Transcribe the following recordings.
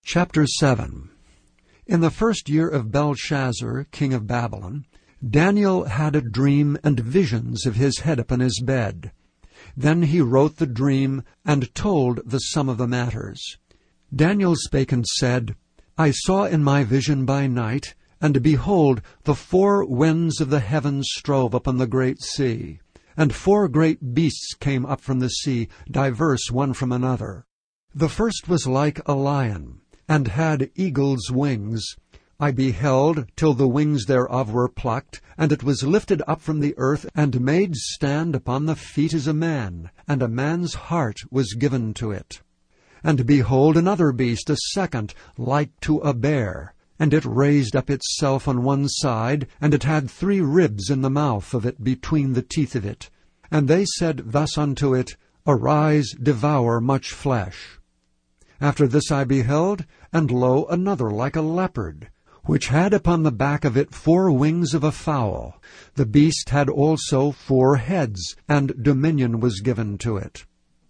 Chapter 7. In the first year of Belshazzar, king of Babylon, Daniel had a dream and visions of his head upon his bed. Then he wrote the dream, and told the sum of the matters. Daniel spake and said, I saw in my vision by night, and behold, the 4 winds of the heavens strove upon the great sea. And 4 great beasts came up from the sea, diverse one from another. The first was like a lion, and had eagle's wings. I beheld till the wings thereof were plucked, and it was lifted up from the earth, and made stand upon the feet as a man, and a man's heart was given to it. And behold, another beast, a second, like to a bear, and it raised up itself on one side, and it had 3 ribs in the mouth of it between the teeth of it. And they said thus unto it, Arise, devour much flesh. After this I beheld, and lo, another like a leopard, which had upon the back of it 4 wings of a fowl. The beast had also 4 heads, and dominion was given to it.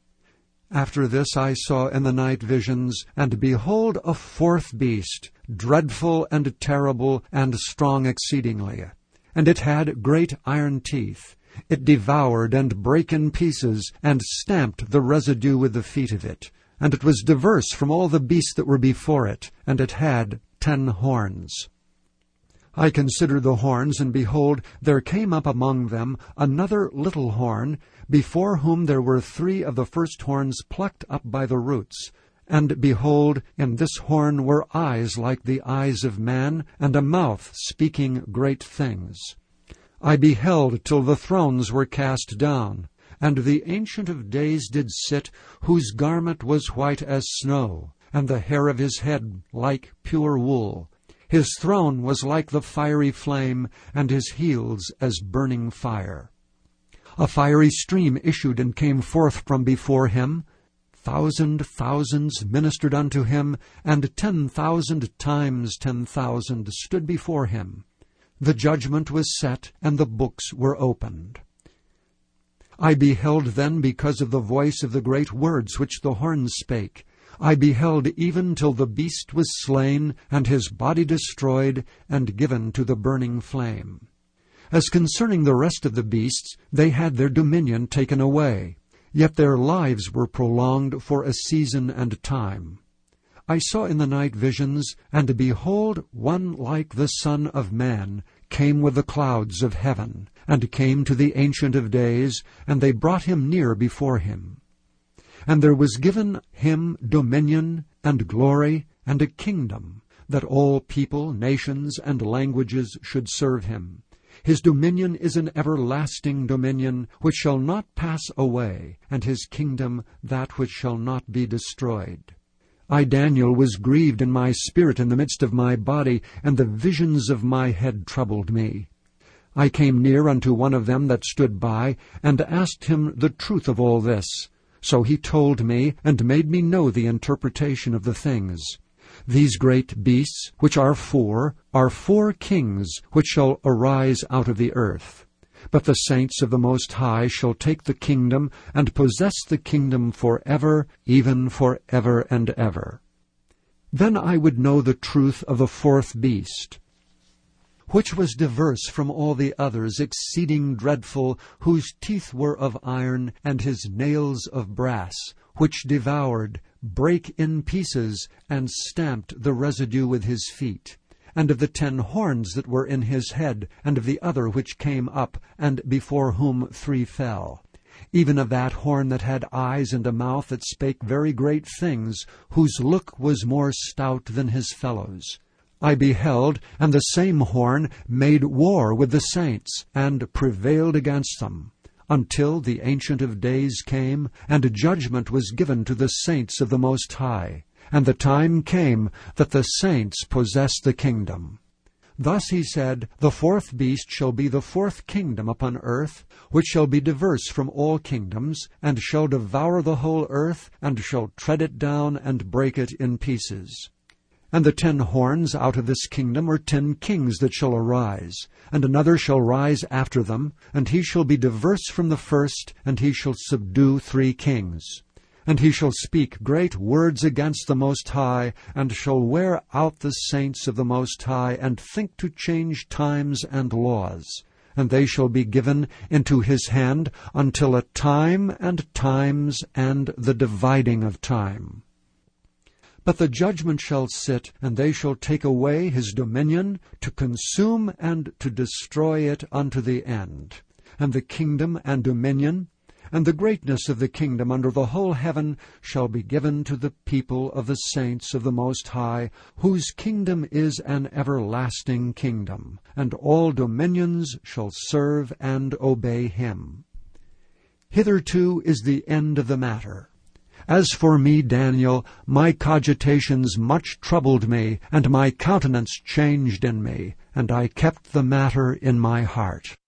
After this I saw in the night visions, and behold, a 4th beast, dreadful and terrible, and strong exceedingly. And it had great iron teeth. It devoured and brake in pieces, and stamped the residue with the feet of it. And it was diverse from all the beasts that were before it, and it had 10 horns. I considered the horns, and behold, there came up among them another little horn, before whom there were 3 of the first horns plucked up by the roots. And behold, in this horn were eyes like the eyes of man, and a mouth speaking great things. I beheld till the thrones were cast down, and the Ancient of Days did sit, whose garment was white as snow, and the hair of his head like pure wool. His throne was like the fiery flame, and his heels as burning fire. A fiery stream issued and came forth from before him. 1,000 thousands ministered unto him, and 10,000 times 10,000 stood before him. The judgment was set, and the books were opened. I beheld then because of the voice of the great words which the horns spake. I beheld even till the beast was slain, and his body destroyed, and given to the burning flame. As concerning the rest of the beasts, they had their dominion taken away, yet their lives were prolonged for a season and time. I saw in the night visions, and behold, one like the Son of Man came with the clouds of heaven, and came to the Ancient of Days, and they brought him near before him. And there was given him dominion, and glory, and a kingdom, that all people, nations, and languages should serve him. His dominion is an everlasting dominion, which shall not pass away, and his kingdom that which shall not be destroyed. I, Daniel, was grieved in my spirit in the midst of my body, and the visions of my head troubled me. I came near unto one of them that stood by, and asked him the truth of all this. So he told me, and made me know the interpretation of the things. These great beasts, which are 4 kings, which shall arise out of the earth. But the saints of the Most High shall take the kingdom, and possess the kingdom for ever, even for ever and ever. Then I would know the truth of the 4th beast, which was diverse from all the others, exceeding dreadful, whose teeth were of iron, and his nails of brass, which devoured, brake in pieces, and stamped the residue with his feet. And of the 10 horns that were in his head, and of the other which came up, and before whom 3 fell. Even of that horn that had eyes and a mouth that spake very great things, whose look was more stout than his fellows. I beheld, and the same horn made war with the saints, and prevailed against them, until the Ancient of Days came, and judgment was given to the saints of the Most High. And the time came that the saints possessed the kingdom. Thus he said, The 4th beast shall be the 4th kingdom upon earth, which shall be diverse from all kingdoms, and shall devour the whole earth, and shall tread it down, and break it in pieces. And the 10 horns out of this kingdom are 10 kings that shall arise, and another shall rise after them, and he shall be diverse from the first, and he shall subdue 3 kings. And he shall speak great words against the Most High, and shall wear out the saints of the Most High, and think to change times and laws. And they shall be given into his hand until a time and times and the dividing of time. But the judgment shall sit, and they shall take away his dominion, to consume and to destroy it unto the end. And the kingdom and dominion, and the greatness of the kingdom under the whole heaven shall be given to the people of the saints of the Most High, whose kingdom is an everlasting kingdom, and all dominions shall serve and obey him. Hitherto is the end of the matter. As for me, Daniel, my cogitations much troubled me, and my countenance changed in me, and I kept the matter in my heart.